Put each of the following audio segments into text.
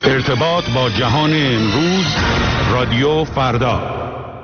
ارتباط با جهان امروز، رادیو فردا.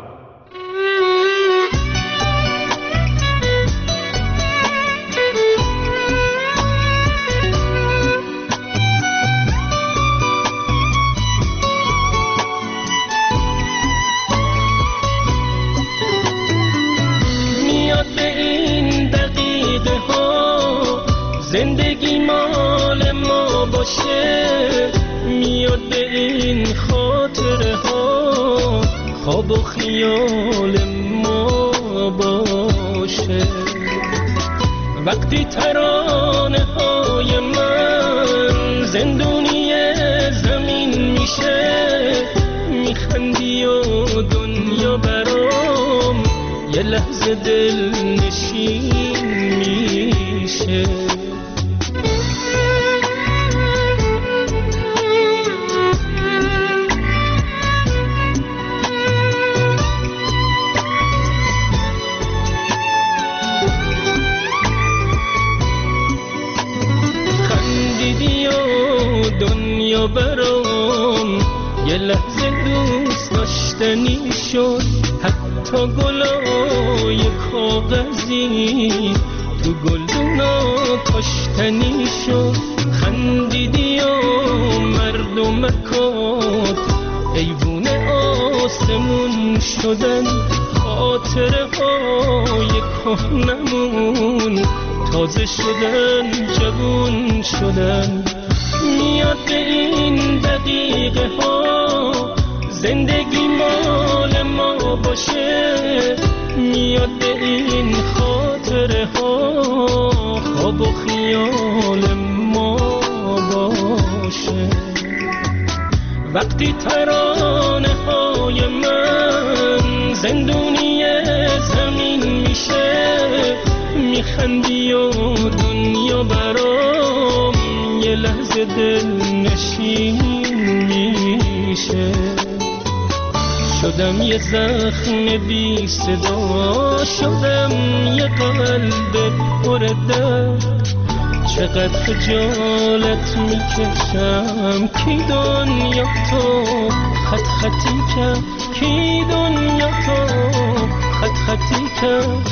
میاد به این دقیقه ها زندگی مال ما باشه، میاد به این خاطره ها خواب و خیال ما باشه. وقتی ترانه های من زندونی زمین میشه، میخندی و دنیا برام یه لحظه دل نشین میشه. دنیا برام یه لحظه دوست داشتنی شد، حتی گلای کاغذی تو گلدونا کاشتنی شد. خندیدی و مردمکات ایوون آسمون شدن، خاطره های کهنمون تازه شدن، جوون شدن. میاد به این دقیقه ها زندگی مال ما باشه، میاد به این خاطره ها خواب و خیال ما باشه. وقتی ترانه های من زندونی زمین میشه، میخندی و دنیا برام یه لحظه دل نشین میشه. شدم یه زخم بی صدا، شدم یه قلب پر درد. چقدر خجالت میکشم، کی دنیا تو خط خطی کرد، کی دنیا تو خط خطی کرد.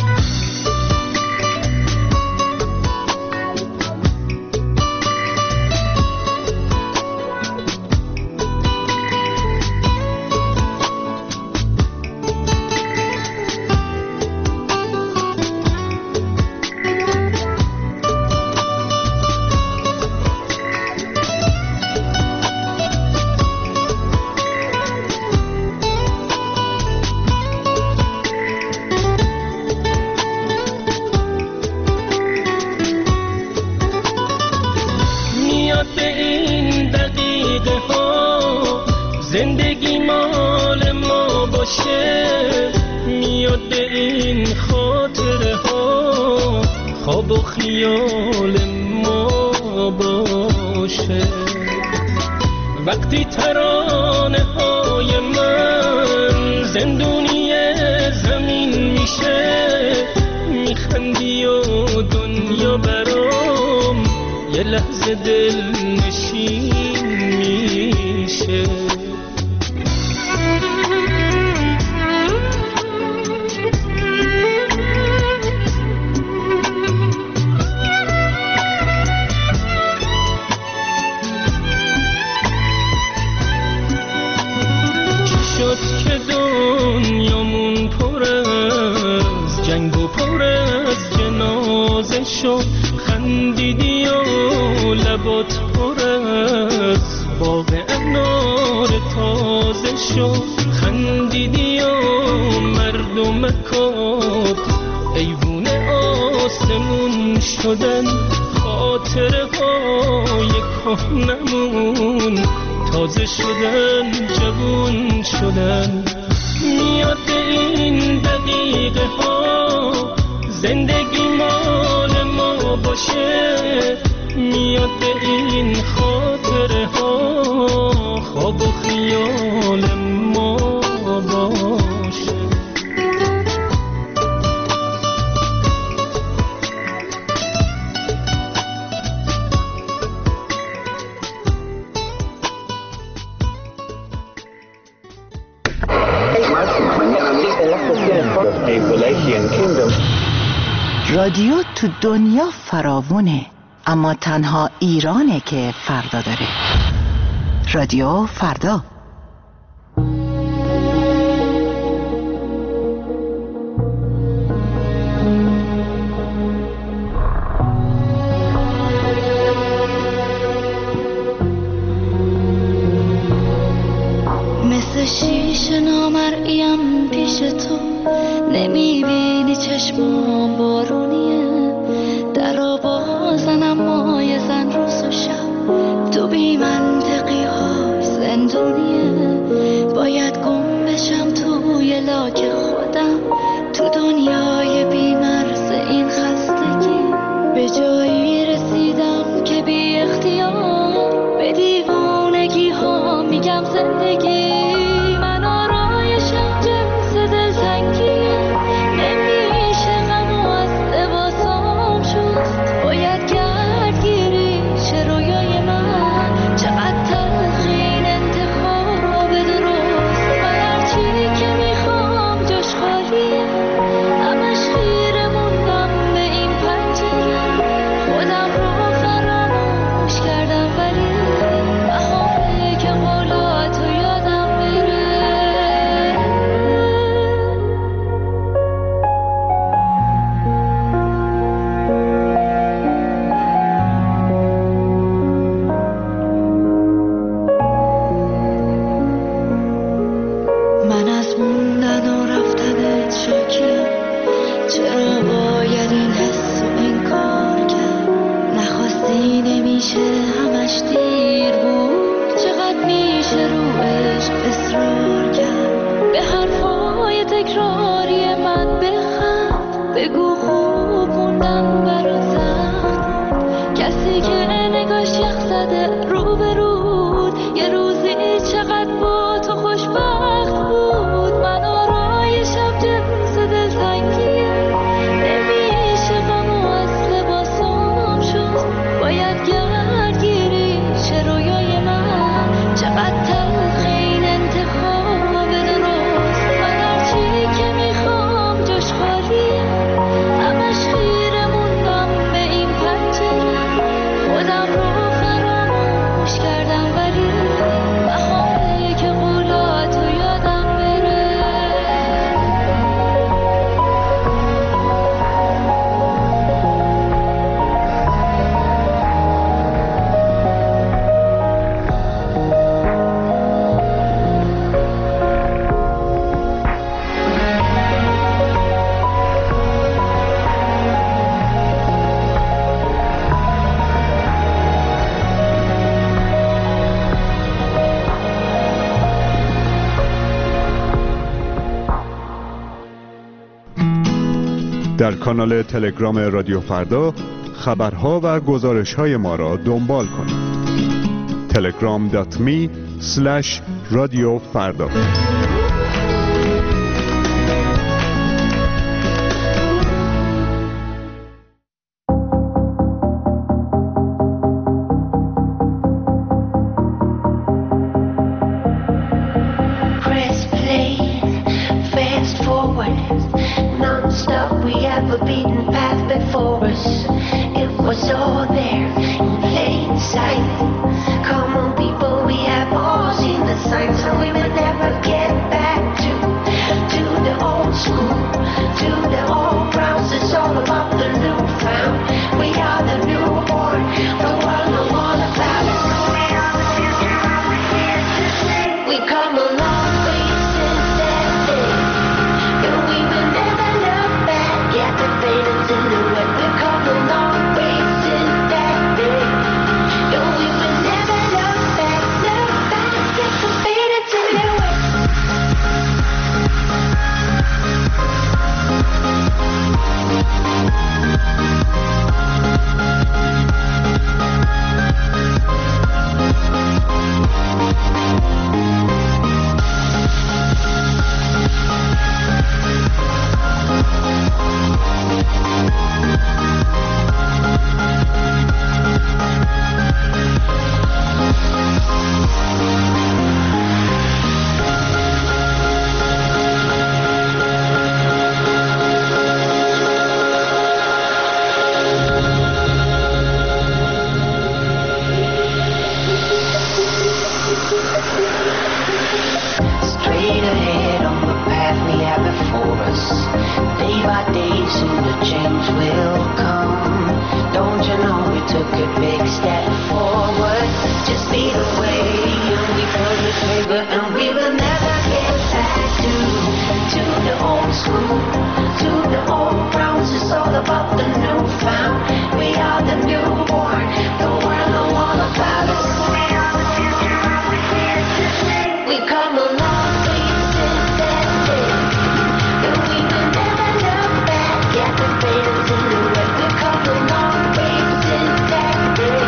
زندگی مال ما باشه، میاد به این خاطره ها خواب و خیال ما باشه. وقتی ترانه های من زندونی زمین میشه، میخندی و دنیا برام یه لحظه دل نشین میشه. شد که دنیامون پر از جنگ و پر از جنازه شد، خندیدی و لبات پر از باغ انار تازه شد. خندیدی و مردمکات ایوون آسمون شدن، خاطره های کهنمون تازه شدن، جوون شدن. میاد به این دقیقه ها زندگی مال ما باشه، میاد به این خاطره ها خواب و خیال ما باشه. رادیو تو دنیا فراوونه، اما تنها ایرانه که فردا داره. رادیو فردا. مثل شیشه نامرئیم پیش تو، نمیبینی چشمام بارونیه، درا بازنم مای زن روز و شب، تو بی منطقی های زندونیه، باید گم بشم توی لاک خودم، تو دنیای بی مرز این خستگی، به جایی رسیدم که بی اختیار به دیوانگی ها میگم زندگی. من آرایشم جنس دلتنگیه، نمیشه غمو از لباسام شست، باید گردگیری شه رویای من، چقدر تلخ این انتخاب درست، من هرچی که میخوام جاش خالیه، همش خیره موندم به این پنجره، خودم رو فراموش کردم ولی بهاره که قولاتو یادم بره. من از موندن و رفتنت شاکیم، چرا باید این حس و این کار کرد، نخواستی نمیشه همش دیر بود، چقدر میشه رو عشق اصرار کرد، به حرفای تکراری من بخند، بگو خوب موندن برات سخت بود، کسی که نگاش یخ زده رو به رود، یه روزی چقدر با تو خوشبخت بود. من آرایشم جنس دلتنگیه، نمیشه غمو از لباسام شست، باید گردگیری شه رویای من، چقدر تلخ این انتخاب درست، من هرچی که میخوام جاش خالیه، همش خیره موندم به این پنجره، خودم رو فراموش کردم ولی بهاره که قولاتو یادم بره. در کانال تلگرام رادیو فردا خبرها و گزارش‌های ما را دنبال کنید. telegram.me/رادیوفردا. Press play, fast forward, non-stop. We have a beaten path before us. It was all there in plain sight. Come on, people, we have all seen the signs, so we will never get soon the change will come. Don't you know we took a big step forward? Just be the way and we pull the trigger, and we will never get back to the old school, to the old grounds. It's all about the newfound. We are the newborn, the world know all about us. We come a long way since that day, and we will never look back at the fading silhouette. We come a long way since that day,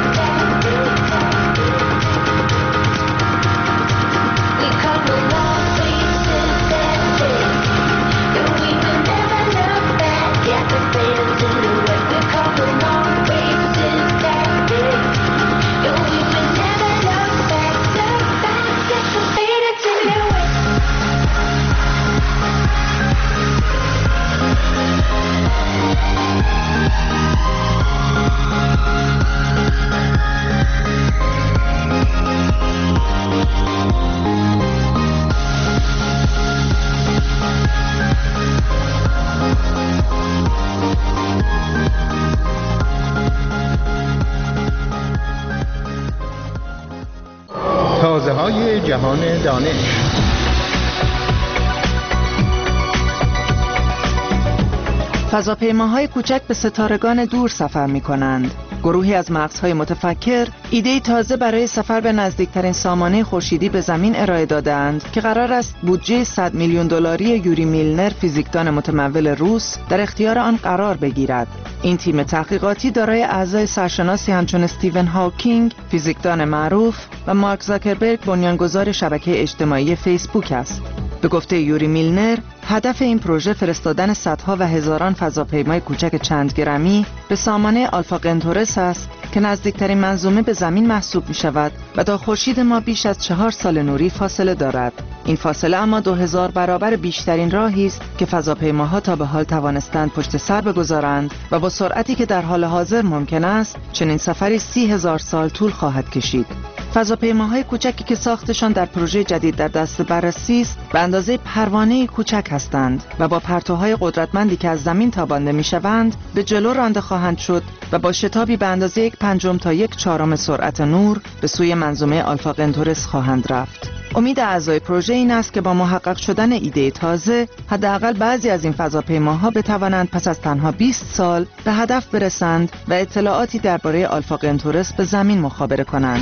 We come a long way since that day, and we will never look back at the fading silhouette. We come a long way since that day, and we will never look back at the fading silhouette. تازه‌های جهان دانش. فضاپیماهای کوچک به ستارگان دور سفر می‌کنند. گروهی از مغزهای متفکر ایده تازه برای سفر به نزدیکترین سامانه خورشیدی به زمین ارائه دادند که قرار است بودجه 100 میلیون دلاری یوری میلنر، فیزیکدان متمول روس، در اختیار آن قرار بگیرد. این تیم تحقیقاتی دارای اعضای سرشناسی همچون استیون هاکینگ، فیزیکدان معروف، و مارک زاکربرگ، بنیانگذار شبکه اجتماعی فیسبوک است. به گفته یوری میلنر، هدف این پروژه فرستادن صدها و هزاران فضاپیمای کوچک چند گرمی به سامانه آلفا قنتورس است که نزدیکترین منظومه به زمین محسوب می شود و تا خورشید ما بیش از 4 سال نوری فاصله دارد. این فاصله اما 2000 برابر بیشترین راهی است که فضاپیماها تا به حال توانستند پشت سر بگذارند و با سرعتی که در حال حاضر ممکن است چنین سفری 30,000 سال طول خواهد کشید. فضاپیماهای کوچکی که ساختشان در پروژه جدید در دست بررسی است به اندازه پروانه کوچک هستند و با پرتوهای قدرتمندی که از زمین تابانده می‌شوند به جلو رانده خواهند شد و با شتابی به اندازه 1/5 تا 1/4 سرعت نور به سوی منظومه آلفا قنتورس خواهند رفت. امید اعضای پروژه این است که با محقق شدن ایده تازه حداقل بعضی از این فضاپیماها بتوانند پس از تنها 20 سال به هدف برسند و اطلاعاتی درباره آلفا قنتورس به زمین مخابره کنند.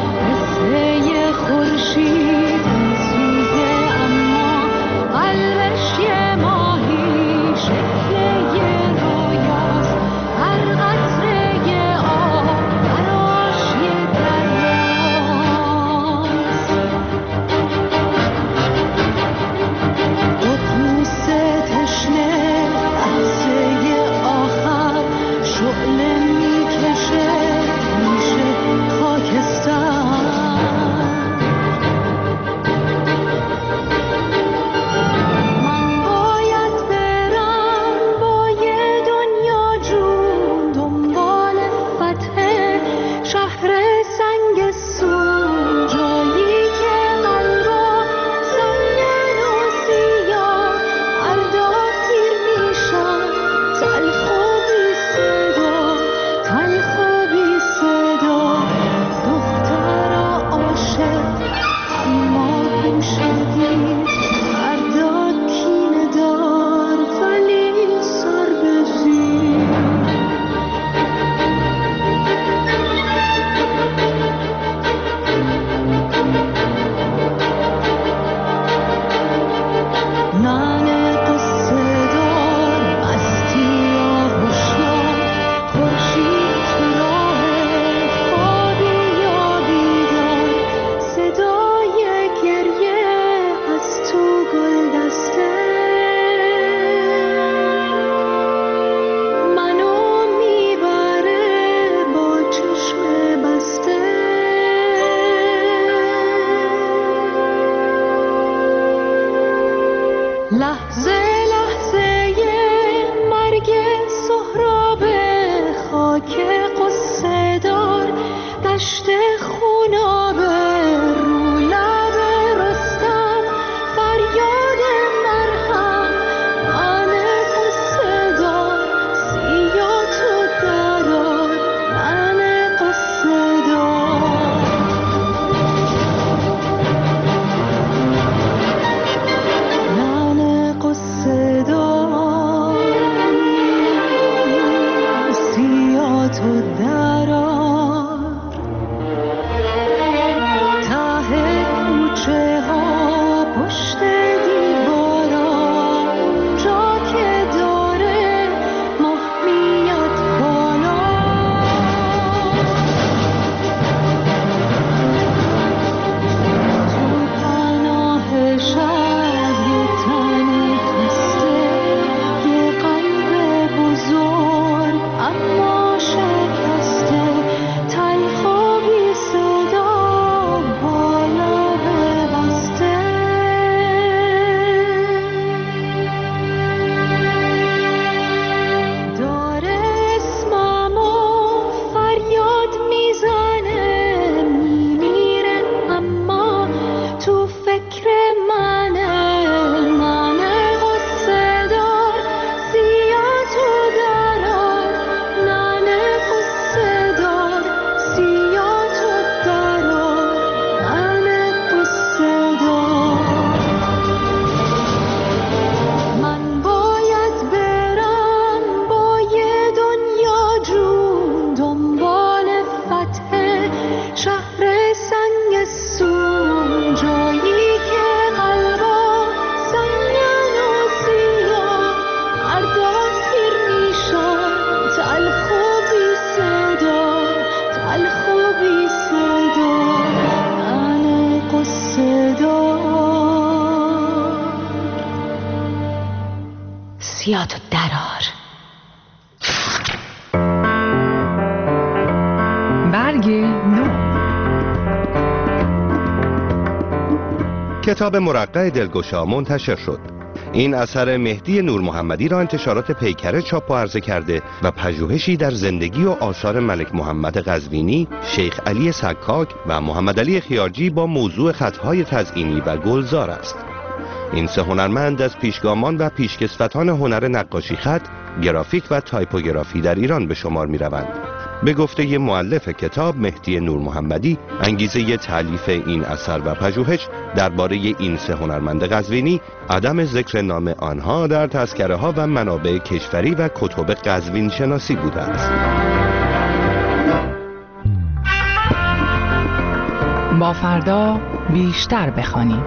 خورشید میسوزه اما قلب پشت خونابه رو لب رستم فریاد مرهم من قصه دار سیا تو درار من قصه دار من قصه دار سیا تو درار سیا تو درار. برگ نو. کتاب مرقع دلگشا منتشر شد. این اثر مهدی نور محمدی را انتشارات پیکره چاپ و عرضه کرده و پژوهشی در زندگی و آثار ملک محمد قزوینی، شیخ علی سکاک و محمد علی خیارجی با موضوع خطهای تزئینی و گلزار است. این سه هنرمند از پیشگامان و پیشکسوتان هنر نقاشی خط، گرافیک و تایپوگرافی در ایران به شمار می روند. به گفته مؤلف کتاب مهدی نور محمدی، انگیزه تألیف این اثر و پژوهش درباره این سه هنرمند قزوینی عدم ذکر نام آنها در تذکره ها و منابع کشوری و کتب قزوین شناسی بوده است. با فردا بیشتر بخوانیم.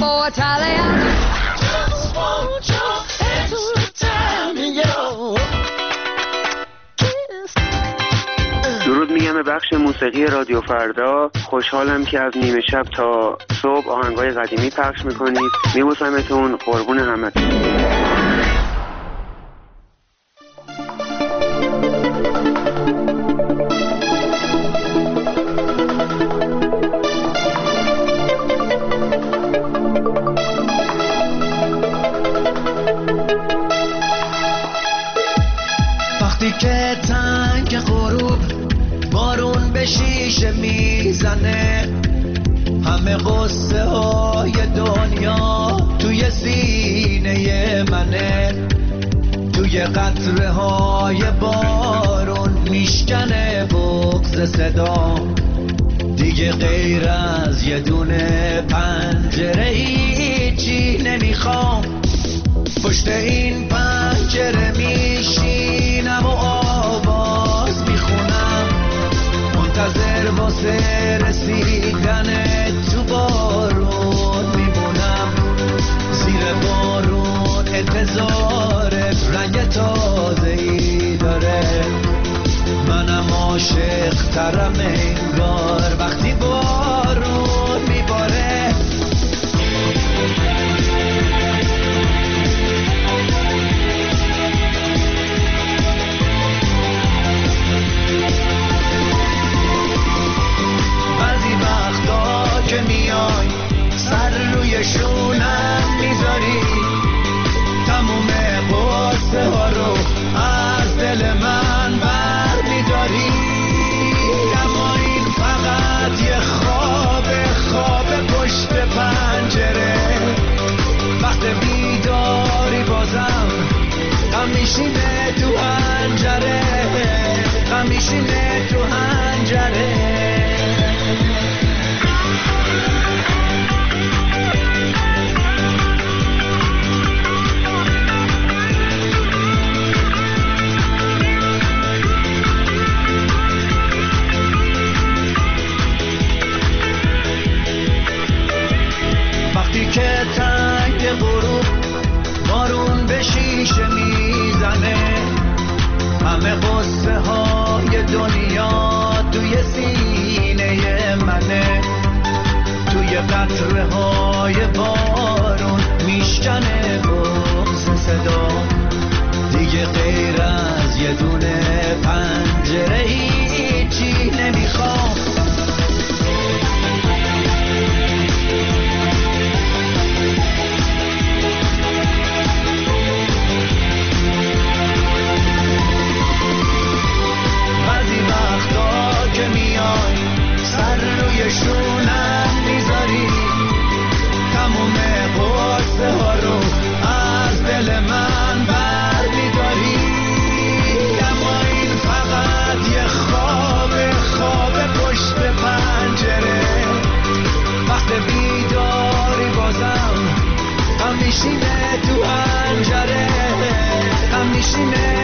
Italiano. Just want your hands to tell me your kiss. درود میگم به بخش موسیقی رادیو فردا. خوشحالم که از نیمه شب تا صبح آهنگای قدیمی پخش میکنید. میبوسمتون، قربون همتون. وقتی که تنگ غروب بارون به شیشه میزنه، همه قصه های دنیا توی سینه منه، توی قطره های بارون میشکنه بغض صدا، دیگه غیر از یه دونه پنجره هیچی نمیخوام. پشت این پنجره میشینم و آواز میخونم، منتظر واسه رسیدن تو بارون میمونم. زیر بارون انتظار رنگ تازه‌ای داره، منم عاشق ترم انگار وقتی بارون میباره. بعضی وقتا که میای سر روی شونم میذاری، تموم قصه ها رو از دل من بر میداری. اما این فقط یه خواب پشت پنجره، وقت بیداری بازم غم میشینه تو حنجره، غم میشینه تو حنجره. وقتی که تنگ غروب بارون به شیشه میزنه، همه قصه های دنیا توی سینه منه، توی قطره های بارون میشکنه بغض صدا، دیگه غیر از یه دونه پنجره هیچی نمیخوام. بعضی وقتا که میای سر روی شونم میذاری، تموم قصه ها رو از دل من بر میداری. اما این فقط یه خواب پشت پنجره، وقت بیداری بازم غم میشینه تو حنجره، غم میشینه